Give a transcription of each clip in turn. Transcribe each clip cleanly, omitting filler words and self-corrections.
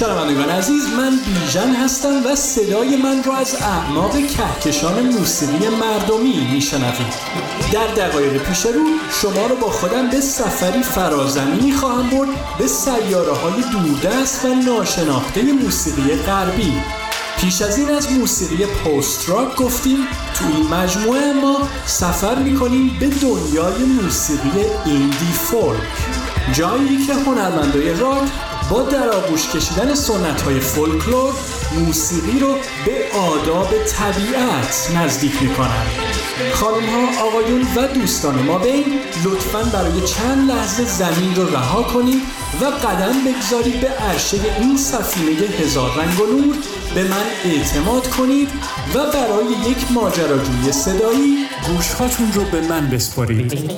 شنوندگان عزیز، من بیژن هستم و صدای من را از اعماق کهکشان موسیقی مردمی میشنوید. در دقایق پیش رو شما رو با خودم به سفری فرازمینی خواهم برد به سیاره‌های دوردست و ناشناخته موسیقی غربی. پیش از این از موسیقی پست راک گفتیم. تو این مجموعه ما سفر میکنیم به دنیای موسیقی ایندی فولک، جایی که هنرمندای راک با در آغوش کشیدن سنت‌های فولکلور موسیقی رو به آداب طبیعت نزدیک میکنن. خانم‌ها، آقایون و دوستان ما بین، لطفاً برای چند لحظه زمین رو رها کنید و قدم بگذارید به عرشه این سفینه هزار رنگ و نور. به من اعتماد کنید و برای یک ماجراجویی صدایی گوش‌هاتون رو به من بسپارید.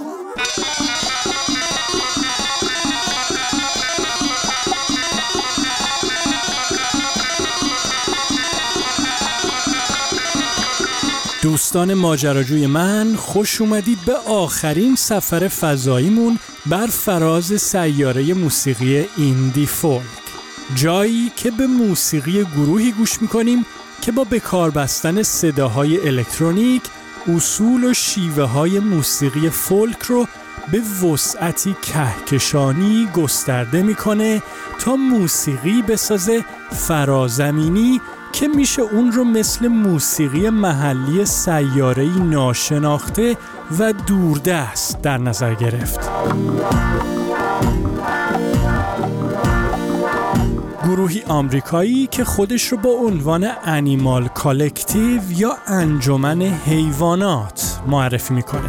دوستان ماجراجوی من، خوش اومدید به آخرین سفر فضاییمون بر فراز سیاره موسیقی ایندی فولک، جایی که به موسیقی گروهی گوش میکنیم که با بکار بستن صداهای الکترونیک اصول و شیوه های موسیقی فولک رو به وسعتی کهکشانی گسترده میکنه تا موسیقی بسازه فرازمینی که میشه اون رو مثل موسیقی محلی سیاره‌ای ناشناخته و دوردست در نظر گرفت. گروهی آمریکایی که خودش رو با عنوان انیمال کالکتیو یا انجمن حیوانات معرفی میکنه.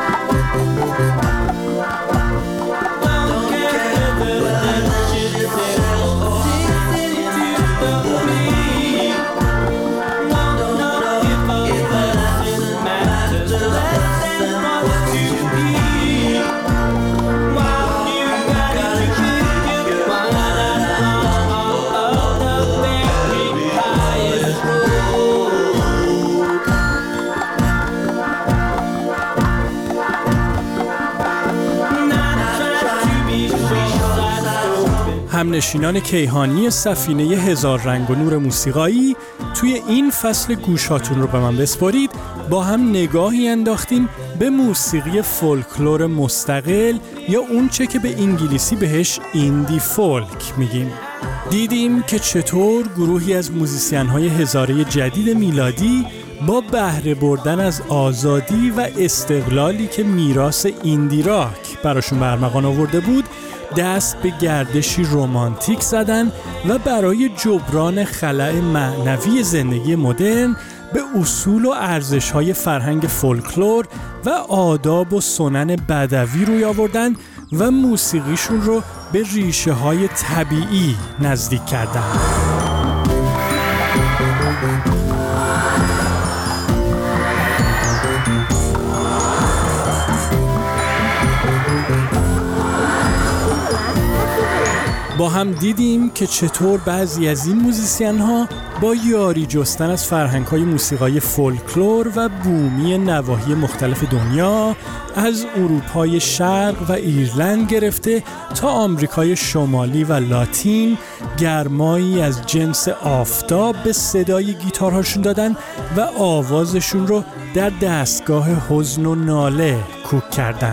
همنشینان کیهانی سفینه هزار رنگ و نور موسیقایی، توی این فصل گوشاتون رو به من بسپارید با هم نگاهی انداختیم به موسیقی فولکلور مستقل یا اونچه که به انگلیسی بهش ایندی فولک میگیم. دیدیم که چطور گروهی از موزیسین‌های هزاره جدید میلادی با بهره بردن از آزادی و استقلالی که میراث ایندی راک براشون برمغان آورده بود دست به گردشی رمانتیک زدن و برای جبران خلأ معنوی زندگی مدرن به اصول و ارزش‌های فرهنگ فولکلور و آداب و سنن بدوی روی آوردن و موسیقیشون رو به ریشه‌های طبیعی نزدیک کردن. با هم دیدیم که چطور بعضی از این موزیسین‌ها با یاری جستن از فرهنگ‌های موسیقای فولکلور و بومی نواحی مختلف دنیا، از اروپای شرق و ایرلند گرفته تا آمریکای شمالی و لاتین، گرمایی از جنس آفتاب به صدای گیتارهاشون دادن و آوازشون رو در دستگاه حزن و ناله کوک کردن.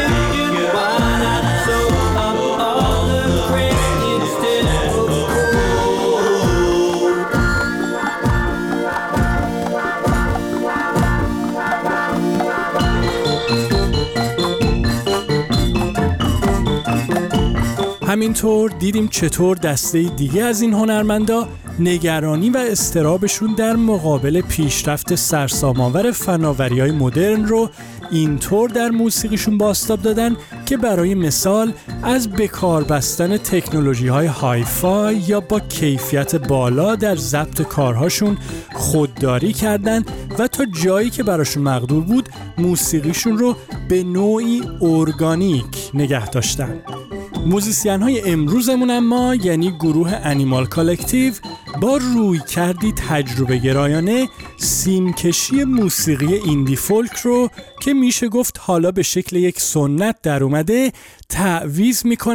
همینطور دیدیم چطور دسته دیگه از این هنرمندا نگرانی و اضطرابشون در مقابل پیشرفت سرسام‌آور فناوری‌های مدرن رو اینطور در موسیقیشون بازتاب دادن که برای مثال از بکار بستن تکنولوژی‌های هایفای یا با کیفیت بالا در ضبط کارهاشون خودداری کردن و تا جایی که براشون مقدور بود موسیقیشون رو به نوعی ارگانیک نگه داشتن. موزیسین‌های امروزمون اما یعنی گروه انیمال کالکتیو با روی کردی تجربه گرایانه سیمکشی موسیقی ایندی فولک رو که میشه گفت حالا به شکل یک سنت در اومده تعویض میکنن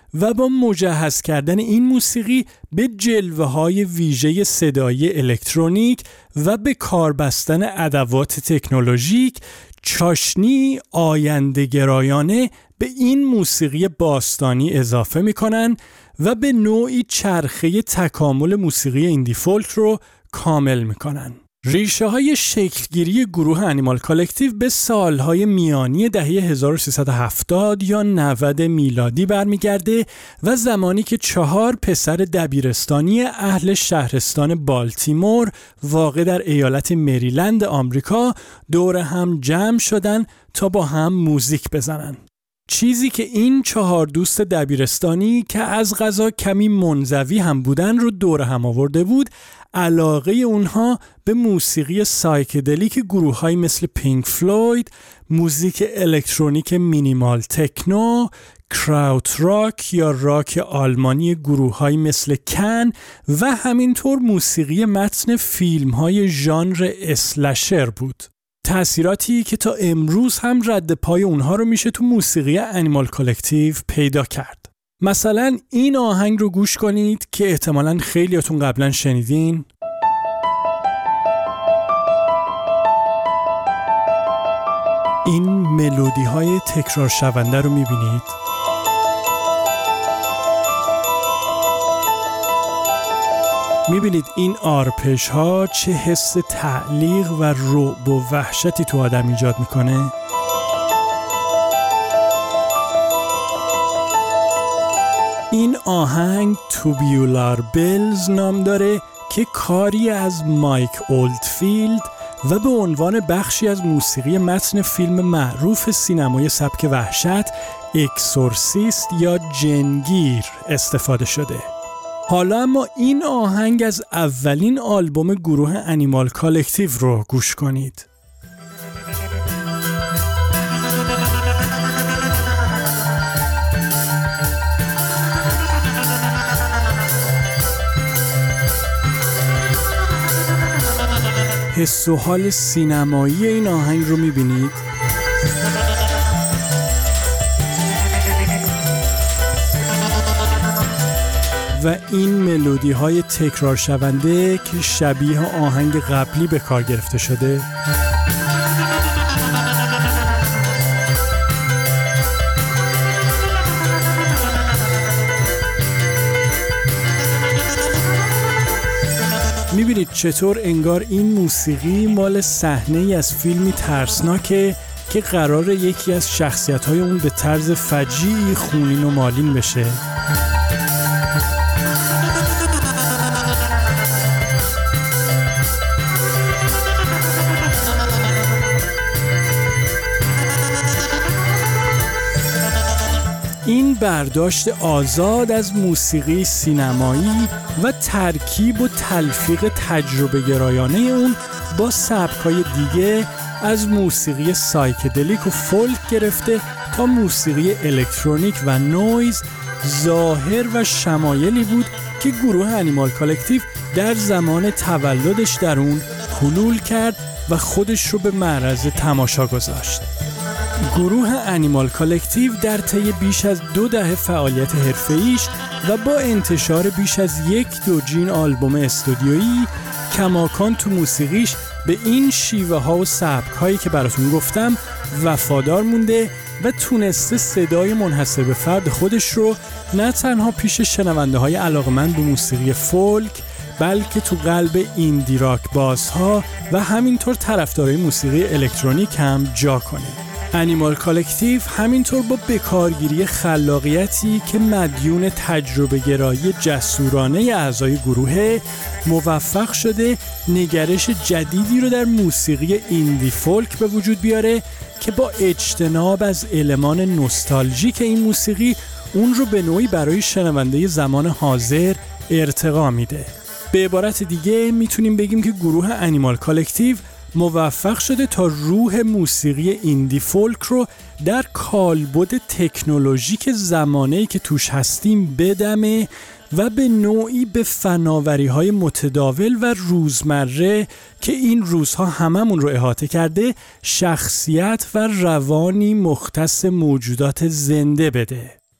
و با مجهز کردن این موسیقی به جلوه‌های ویژه صدایی الکترونیک و به کار بستن ادوات تکنولوژیک، چاشنی آینده‌گرایانه به این موسیقی باستانی اضافه می‌کنن و به نوعی چرخه تکامل موسیقی ایندی فولک رو کامل می‌کنن. ریشه های شکلگیری گروه انیمال کالکتیو به سالهای میانی دهه 1370 یا 90 میلادی برمیگرده و زمانی که 4 پسر دبیرستانی اهل شهرستان بالتیمور واقع در ایالت مریلند آمریکا دور هم جمع شدن تا با هم موزیک بزنن. چیزی که این 4 دوست دبیرستانی که از قضا کمی منزوی هم بودن رو دور هم آورده بود، علاقه اونها به موسیقی سایکدلیک گروه‌هایی مثل پینک فلوید، موزیک الکترونیک مینیمال تکنو، کراوت راک یا راک آلمانی گروه‌هایی مثل کن و همینطور موسیقی متن فیلم‌های ژانر اسلشر بود. تأثیراتی که تا امروز هم رد پای اونها رو میشه تو موسیقی انیمال کالکتیو پیدا کرد. مثلا این آهنگ رو گوش کنید که احتمالاً خیلیاتون قبلا شنیدین. این ملودی های تکرار شونده رو میبینید. میبینید این آرپش ها چه حس تعلیق و رعب و وحشتی تو آدم ایجاد میکنه. این آهنگ توبیولار بلز نام داره که کاری از مایک اولدفیلد و به عنوان بخشی از موسیقی متن فیلم معروف سینمای سبک وحشت اکسورسیست یا جنگیر استفاده شده. حالا اما این آهنگ از اولین آلبوم گروه انیمال کالکتیو رو گوش کنید. حس و حال سینمایی این آهنگ رو می‌بینید؟ و این ملودی های تکرار شونده که شبیه آهنگ قبلی به کار گرفته شده. میبینید چطور انگار این موسیقی مال صحنه‌ای از فیلمی ترسناکه که قراره یکی از شخصیت‌های اون به طرز فجیعی خونین و مالین بشه. این برداشت آزاد از موسیقی سینمایی و ترکیب و تلفیق تجربه گرایانه اون با سبک‌های دیگه از موسیقی سایکدلیک و فولک گرفته تا موسیقی الکترونیک و نویز ظاهر و شمایلی بود که گروه انیمال کالکتیو در زمان تولدش در اون حلول کرد و خودش رو به معرض تماشا گذاشت. گروه انیمال کالکتیو در طی بیش از 2 دهه فعالیت حرفه‌ایش و با انتشار بیش از 1 دوجین آلبوم استودیویی کماکان تو موسیقیش به این شیوه ها و سبک هایی که براتون گفتم وفادار مونده و تونسته صدای منحصر به فرد خودش رو نه تنها پیش شنونده های علاقه‌مند به موسیقی فولک بلکه تو قلب ایندی راک بازها و همینطور طرفدارای موسیقی الکترونیک هم جا کنه. انیمال کالکتیو همینطور با بکارگیری خلاقیتی که مدیون تجربه گرایی جسورانه اعضای گروه موفق شده نگرش جدیدی رو در موسیقی ایندی فولک به وجود بیاره که با اجتناب از المان نوستالژیک این موسیقی اون رو به نوعی برای شنونده زمان حاضر ارتقا میده. به عبارت دیگه میتونیم بگیم که گروه انیمال کالکتیو موفق شده تا روح موسیقی ایندی فولک رو در کالبد تکنولوژیک زمانه‌ای که توش هستیم بدمه و به نوعی به فناوری‌های متداول و روزمره که این روزها هممون رو احاطه کرده شخصیت و روانی مختص موجودات زنده بده.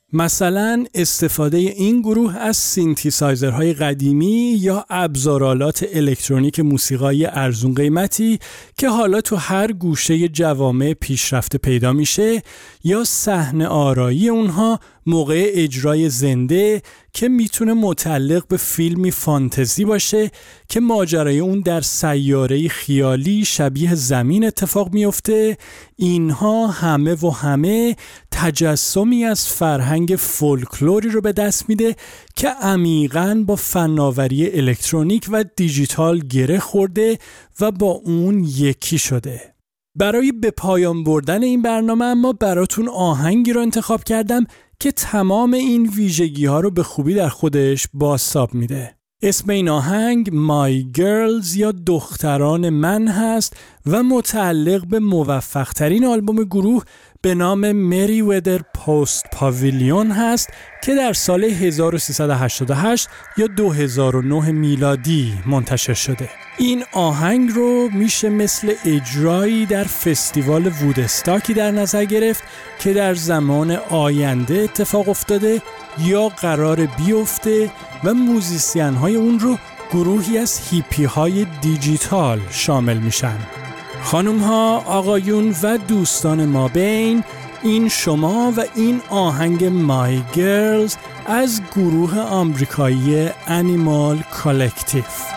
مثلا استفاده این گروه از سینتیسایزرهای قدیمی یا ابزارآلات الکترونیک موسیقایی ارزون قیمتی که حالا تو هر گوشه جوامع پیشرفته پیدا میشه، یا صحنه آرایی اونها موقع اجرای زنده که میتونه متعلق به فیلمی فانتزی باشه که ماجرای اون در سیاره خیالی شبیه زمین اتفاق میفته. اینها همه تجسمی از فرهنگ فولکلوری رو به دست میده که عمیقاً با فناوری الکترونیک و دیجیتال گره خورده و با اون یکی شده. برای به پایان بردن این برنامه اما براتون آهنگی رو انتخاب کردم که تمام این ویژگی ها رو به خوبی در خودش بازتاب میده. اسم این آهنگ My Girls یا دختران من هست و متعلق به موفق ترین آلبوم گروه به نام Merriweather Post Pavilion هست که در سال 1388 یا 2009 میلادی منتشر شده. این آهنگ رو میشه مثل اجرایی در فستیوال وودستاکی در نظر گرفت که در زمان آینده اتفاق افتاده یا قرار بیفته و موزیسین های اون رو گروهی از هیپی های دیجیتال شامل میشن. خانم ها، آقایون و دوستان ما بین، این شما و این آهنگ My Girls از گروه آمریکایی Animal Collective.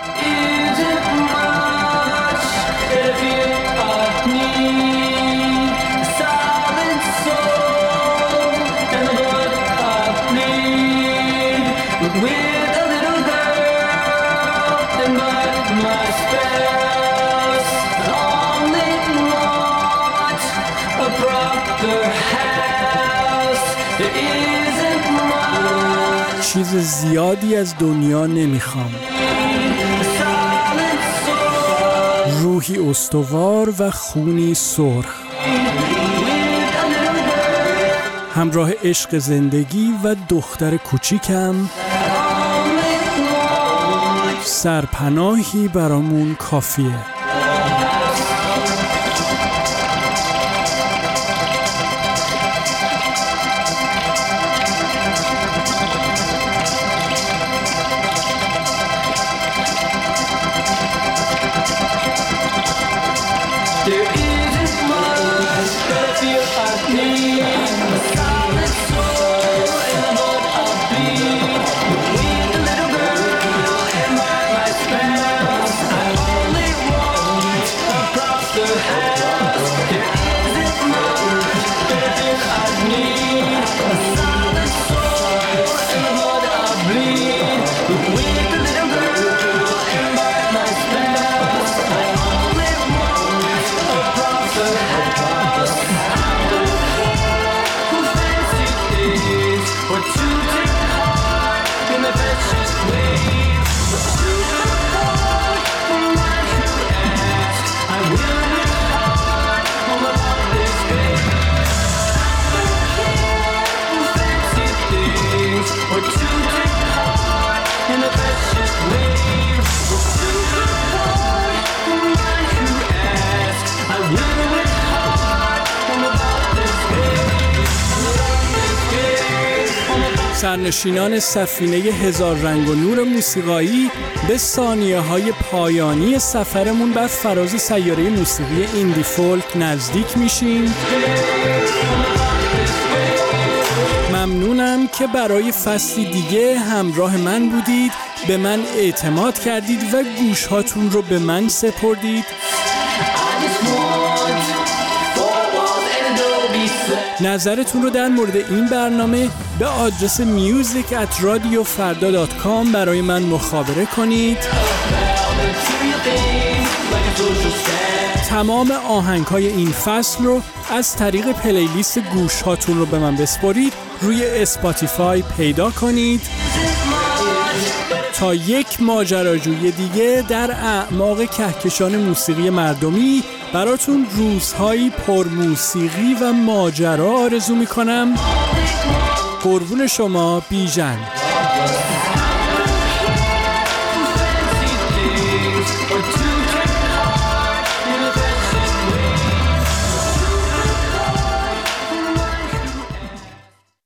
چیز زیادی از دنیا نمیخوام، روحی استوار و خونی سرخ، همراه عشق زندگی و دختر کوچیکم، سرپناهی برامون کافیه. سرنشینان سفینه هزار رنگ و نور موسیقایی به ثانیه‌های پایانی سفرمون بر فراز سیاره موسیقی ایندی فولک نزدیک میشیم. ممنونم که برای فصلی دیگه همراه من بودید، به من اعتماد کردید و گوشهاتون رو به من سپردید. نظرتون رو در مورد این برنامه به آدرس music@radiofarda.com برای من مخابره کنید. تمام آهنگ‌های این فصل رو از طریق پلیلیست گوشهاتون رو به من بسپارید، روی اسپاتیفای پیدا کنید. تا یک ماجراجوی دیگه در اعماق کهکشان موسیقی مردمی براتون روزهایی پر موسیقی و ماجرا آرزو میکنم. قربون شما، بیژن.